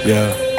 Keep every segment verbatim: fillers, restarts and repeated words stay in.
yeah.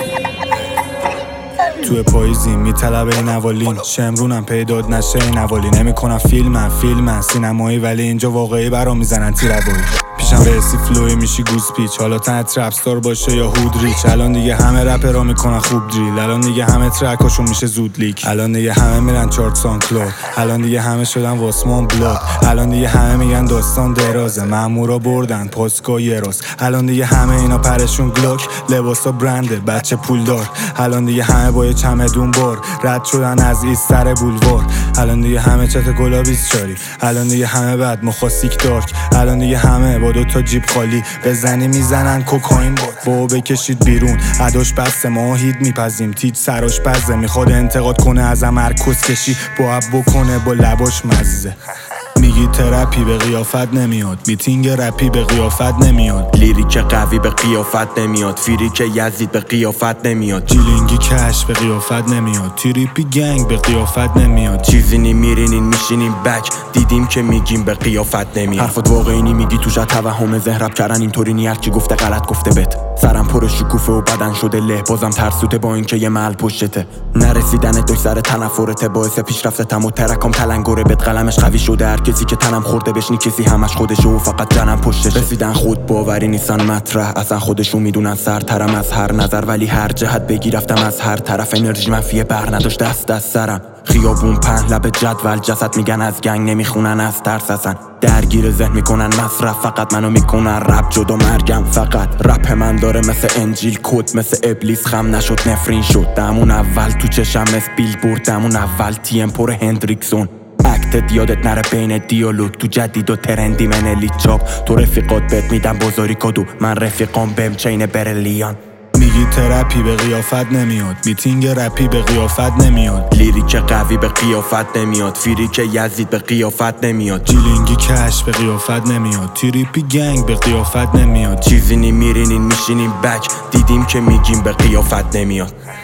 توی پاییزی میطلبه این اولین شمرونم پیداد نشه این اولی نمیکنم فیلمم فیلمم سینمایی ولی اینجا واقعی برام میزنن تیروایی پیشم رسی فلوی میشی گوز پیچ حالا تنت رپستار باشه یا هود ریچ الان دیگه همه رپرها میکنن خوب دریل الان دیگه همه ترکاشون میشه زود لیک الان دیگه همه میرن چارت سان کلود الان دیگه همه شدن واسمان بلاد الان دیگه همه میگن داستان درازه مامورا بردن پاسکا یه راست الان دیگه همه اینا پرشون گلوک لباسا برنده بچه پولدار الان دیگه همه با یه چمدون بار رد شدن از ایست سر بولوار الان دیگه همه چت گلابیست چاری الان دیگه همه بعد مخاسیک دارک الان دیگه همه با دو تا جیب خالی بزنی میزنن کوکائین بود با بکشید بیرون عداش بسته ما هید میپزیم تیج سراش بزه میخواد انتقاد کنه ازم هر کس کشی با اب بکنه با لباش مزه میگی ترپی به قیافت نمیاد میتینگ رپی به قیافت نمیاد لیریک قوی به قیافت نمیاد فیریک یزید به قیافت نمیاد جیلینگی کش به قیافت نمیاد تریپی گنگ به قیافت نمیاد چیزی نی میرینین میشینیم بک دیدیم که میگیم به قیافت نمیاد حرفات واقعی نی میگی توش توهم ذهرب کردن اینطوری نی هرچی گفته غلط گفته بت سرم پر شکوفه و بدن شده له بازم ترسوته با اینکه یه محل پشته نرسیدن دوش سر تنفرته باعث پیشرفتم و ترکام تلنگره بت قلمش قوی شده هر کسی که تنم خورده بهش نی کسی همش خودشه و فقط جنم پشتشه رسیدن خود باوری نیستن مطرح اصلا خودشون میدونن سرترم از هر نظر ولی هر جهت بگی رفتم از هر طرف انرژی منفیه بر نداشت دست از سرم خیابون پهن لب جدول جسد میگن از گنگ نمیخونن از ترس اصلا درگیر ذهن میکنن مصرف فقط منو میکنن رپ جدا مرگم فقط رپ من داره مثل انجیل کد مثل ابلیس خم نشد نفرین شد دمون اول تو چشم مثل بیل برد دمون اول تیم پر هندریکسون اکتت یادت نره بین دیالوگ تو جدید و ترندی من الیت چاپ تو رفیقات بهت میدم بازاری کدو من رفیقام بهم چین برلیان میگی ترپی به قیافت نمیاد میتینگ رپی به قیافت نمیاد لیریک قوی به قیافت نمیاد فیریک یزید به قیافت نمیاد جیلینگی کش به قیافت نمیاد تریپی گنگ به قیافت نمیاد چیزی نی میرینین میشینیم بک دیدیم که میگیم به قیافت نمیاد